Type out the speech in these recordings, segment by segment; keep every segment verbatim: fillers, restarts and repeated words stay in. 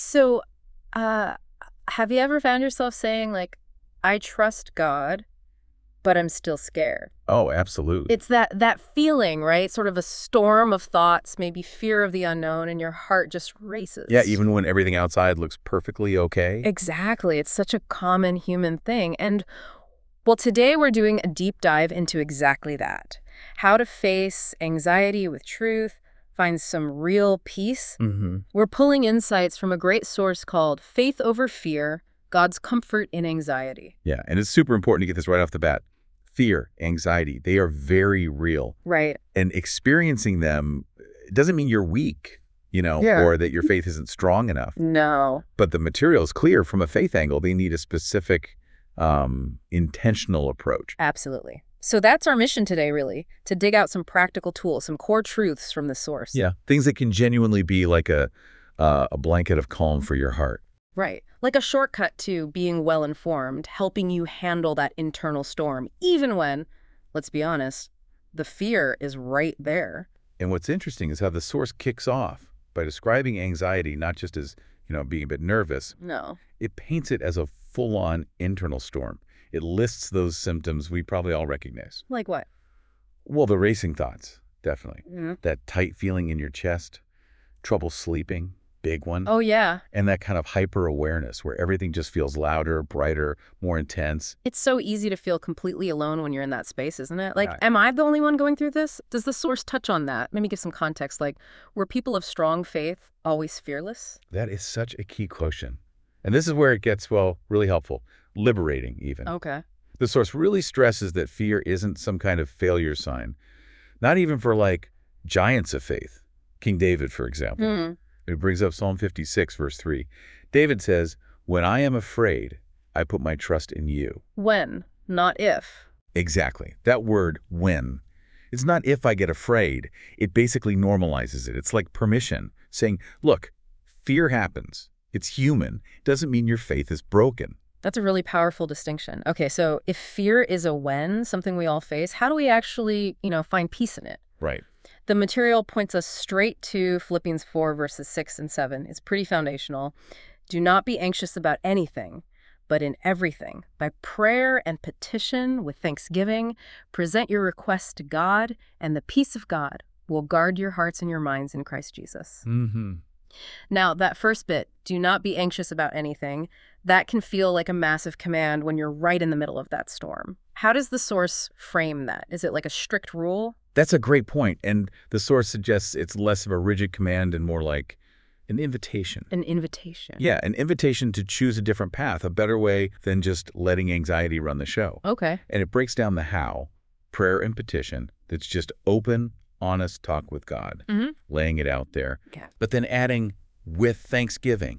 So, uh, have you ever found yourself saying, like, I trust God, but I'm still scared? Oh, absolutely. It's that that feeling, right? Sort of a storm of thoughts, maybe fear of the unknown, and your heart just Yeah, races. even when everything outside looks perfectly okay. Exactly. It's such a common human thing. And, well, today we're doing a deep dive into exactly that. How to face anxiety with truth, find some real peace. hmm We're pulling insights from a great source called Faith Over Fear, God's Comfort in Anxiety. Yeah, and it's super important to get this right off the bat. Fear, anxiety, they are very real. Right. And experiencing them doesn't mean you're weak, you know, Yeah. or that your faith isn't strong enough. No. But the material is clear from a faith angle. They need a specific, um, intentional approach. Absolutely. So that's our mission today, really, to dig out some practical tools, some core truths from the source. Yeah, things that can genuinely be like a, uh, a blanket of calm for your heart. Right. Like a shortcut to being well-informed, helping you handle that internal storm, even when, let's be honest, the fear is right there. And what's interesting is how the source kicks off by describing anxiety not just as, you know, being a bit nervous. No. It paints it as a full-on internal storm. It lists those symptoms we probably all recognize. Like what? Well, the racing thoughts, definitely. Mm. That tight feeling in your chest, trouble sleeping, big one. Oh, yeah. And that kind of hyper-awareness where everything just feels louder, brighter, more intense. It's so easy to feel completely alone when you're in that space, isn't it? Like, Right. am I the only one going through this? Does the source touch on that? Let me give some context. Like, were people of strong faith always fearless? That is such a key question. And this is where it gets, well, really helpful, liberating even. Okay. The source really stresses that fear isn't some kind of failure sign, not even for, like, giants of faith. King David, for example. Hmm. It brings up Psalm fifty-six, verse three. David says, "When I am afraid, I put my trust in you." When, not if. Exactly. That word, when. It's not if I get afraid. It basically normalizes it. It's like permission, saying, look, fear happens. It's human. It doesn't mean your faith is broken. That's a really powerful distinction. Okay, so if fear is a when, something we all face, how do we actually, you know, find peace in it? Right. The material points us straight to Philippians four, verses six and seven. It's pretty foundational. Do not be anxious about anything, but in everything, by prayer and petition with thanksgiving, present your requests to God, and the peace of God will guard your hearts and your minds in Christ Jesus. Mm-hmm. Now, that first bit, do not be anxious about anything, that can feel like a massive command when you're right in the middle of that storm. How does the source frame that? Is it like a strict rule? That's a great point. And the source suggests it's less of a rigid command and more like an invitation. An invitation. Yeah, an invitation to choose a different path, a better way than just letting anxiety run the show. Okay. And it breaks down the how, prayer and petition, that's just open, honest talk with God, Mm-hmm. laying it out there. Okay. But then adding with thanksgiving.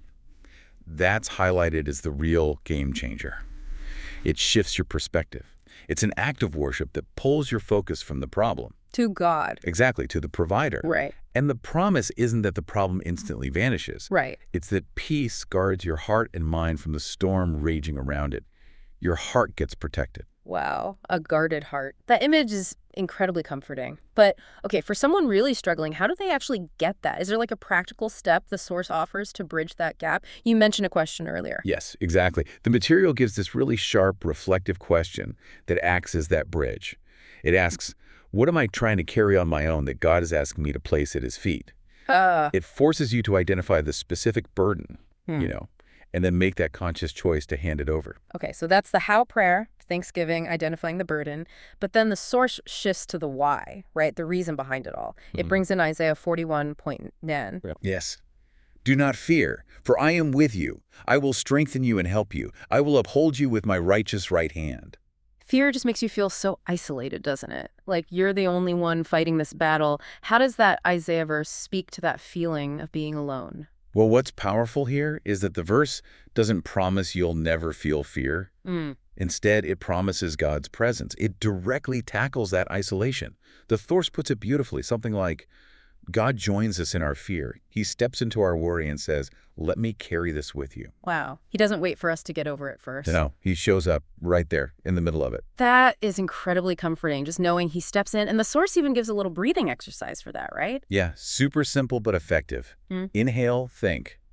That's highlighted as the real game changer. It shifts your perspective. It's an act of worship that pulls your focus from the problem. To God. Exactly, to the provider. Right. And the promise isn't that the problem instantly vanishes. Right. It's that peace guards your heart and mind from the storm raging around it. Your heart gets protected. Wow. A guarded heart. That image is incredibly comforting. But, okay, for someone really struggling, how do they actually get that? Is there like a practical step the source offers to bridge that gap? You mentioned a question earlier. Yes, exactly. The material gives this really sharp, reflective question that acts as that bridge. It asks, what am I trying to carry on my own that God is asking me to place at his feet? Uh, It forces you to identify the specific burden, Hmm. you know, and then make that conscious choice to hand it over. okay, so that's the how prayer, thanksgiving, identifying the burden. But then the source shifts to the why, right? The reason behind it all. It Mhm. brings in Isaiah forty-one point nine. Yes. Do not fear, for I am with you. I will strengthen you and help you. I will uphold you with my righteous right hand. Fear just makes you feel so isolated, doesn't it? Like you're the only one fighting this battle. How does that Isaiah verse speak to that feeling of being alone? Well, what's powerful here is that the verse doesn't promise you'll never feel fear. Mm. Instead, it promises God's presence. It directly tackles that isolation. The source puts it beautifully, something like, God joins us in our fear. He steps into our worry and says, let me carry this with you. Wow. He doesn't wait for us to get over it first. No, he shows up right there in the middle of it. That is incredibly comforting, just knowing he steps in. And the source even gives a little breathing exercise for that, right? Yeah, super simple but effective. Hmm. Inhale, think.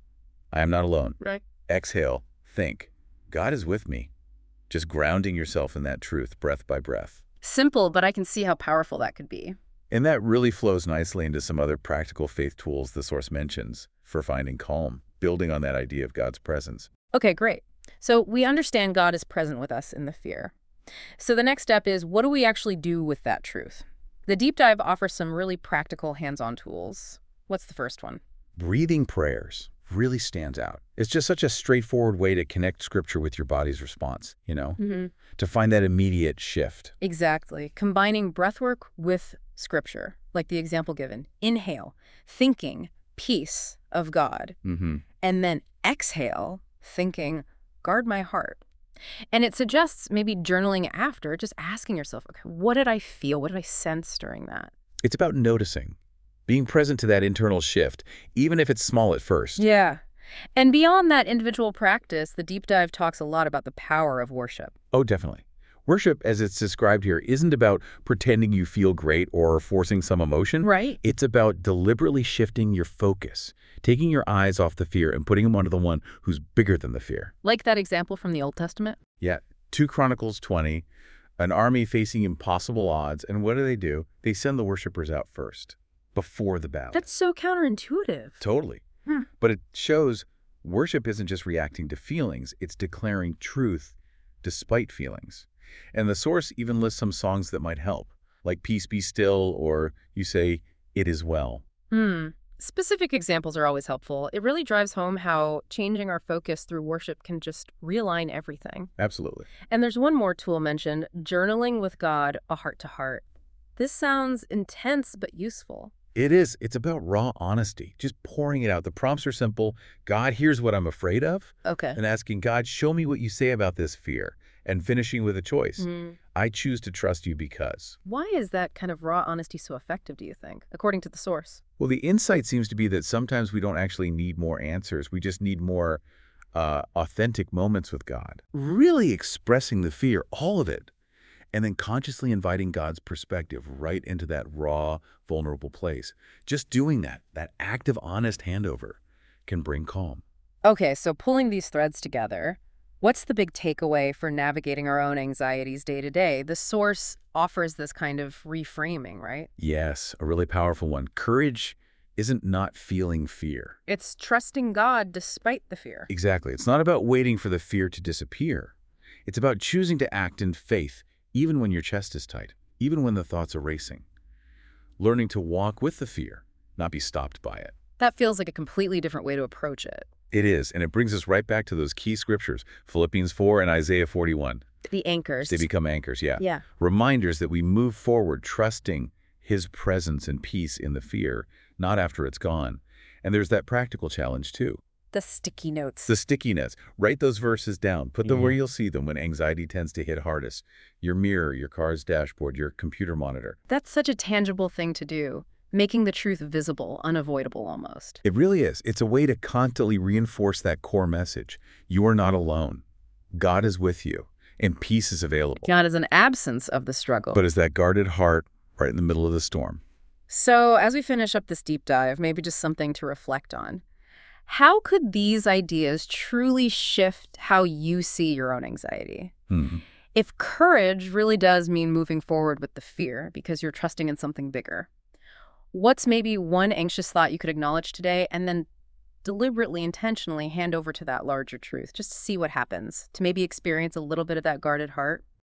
I am not alone. Right. Exhale, think, God is with me. Just grounding yourself in that truth, breath by breath. Simple, but I can see how powerful that could be. And that really flows nicely into some other practical faith tools the Source mentions for finding calm, building on that idea of God's presence. Okay, great. So we understand God is present with us in the fear. So the next step is, what do we actually do with that truth? The deep dive offers some really practical hands-on tools. What's the first one? Breathing prayers really stands out. It's just such a straightforward way to connect Scripture with your body's response, you know, Mm-hmm. to find that immediate shift. Exactly. Combining breathwork with Scripture, like the example given. Inhale, thinking, peace of God. Mm-hmm. And then exhale, thinking, guard my heart. And it suggests maybe journaling after, just asking yourself, okay, what did I feel? What did I sense during that? It's about noticing, being present to that internal shift, even if it's small at first. Yeah. And beyond that individual practice, the deep dive talks a lot about the power of worship. Oh, definitely. Worship, as it's described here, isn't about pretending you feel great or forcing some emotion. Right. It's about deliberately shifting your focus, taking your eyes off the fear and putting them onto the one who's bigger than the fear. Like that example from the Old Testament? Yeah. Second Chronicles twenty, an army facing impossible odds. And what do they do? They send the worshipers out first, before the battle. That's so counterintuitive. Totally. Hmm. But it shows worship isn't just reacting to feelings, it's declaring truth despite feelings. And the Source even lists some songs that might help, like Peace Be Still, or you say, It Is Well. Hmm. Specific examples are always helpful. It really drives home how changing our focus through worship can just realign everything. Absolutely. And there's one more tool mentioned, journaling with God, a heart-to-heart. This sounds intense but useful. It is. It's about raw honesty, just pouring it out. The prompts are simple. God, here's what I'm afraid of. Okay. And asking God, show me what you say about this fear. And finishing with a choice. Mm. I choose to trust you because. Why is that kind of raw honesty so effective, do you think, according to the Source? Well, the insight seems to be that sometimes we don't actually need more answers. We just need more uh, authentic moments with God. Really expressing the fear, all of it. And then consciously inviting God's perspective right into that raw, vulnerable place. Just doing that, that active, honest handover can bring calm. Okay, so pulling these threads together, what's the big takeaway for navigating our own anxieties day to day? The Source offers this kind of reframing, right? Yes, a really powerful one. Courage isn't not feeling fear. It's trusting God despite the fear. Exactly. It's not about waiting for the fear to disappear. It's about choosing to act in faith, even when your chest is tight, even when the thoughts are racing. Learning to walk with the fear, not be stopped by it. That feels like a completely different way to approach it. It is, and it brings us right back to those key scriptures, Philippians four and Isaiah forty-one. The anchors. They become anchors, yeah. Yeah. Reminders that we move forward trusting His presence and peace in the fear, not after it's gone. And there's that practical challenge, too. The sticky notes. The stickiness. Write those verses down. Put them Yeah. where you'll see them when anxiety tends to hit hardest. Your mirror, your car's dashboard, your computer monitor. That's such a tangible thing to do, making the truth visible, unavoidable almost. It really is. It's a way to constantly reinforce that core message. You are not alone. God is with you, and peace is available. God is an absence of the struggle. But is that guarded heart right in the middle of the storm? So as we finish up this deep dive, maybe just something to reflect on. How could these ideas truly shift how you see your own anxiety? Hmm. If courage really does mean moving forward with the fear because you're trusting in something bigger, what's maybe one anxious thought you could acknowledge today and then deliberately, intentionally hand over to that larger truth, just to see what happens, to maybe experience a little bit of that guarded heart?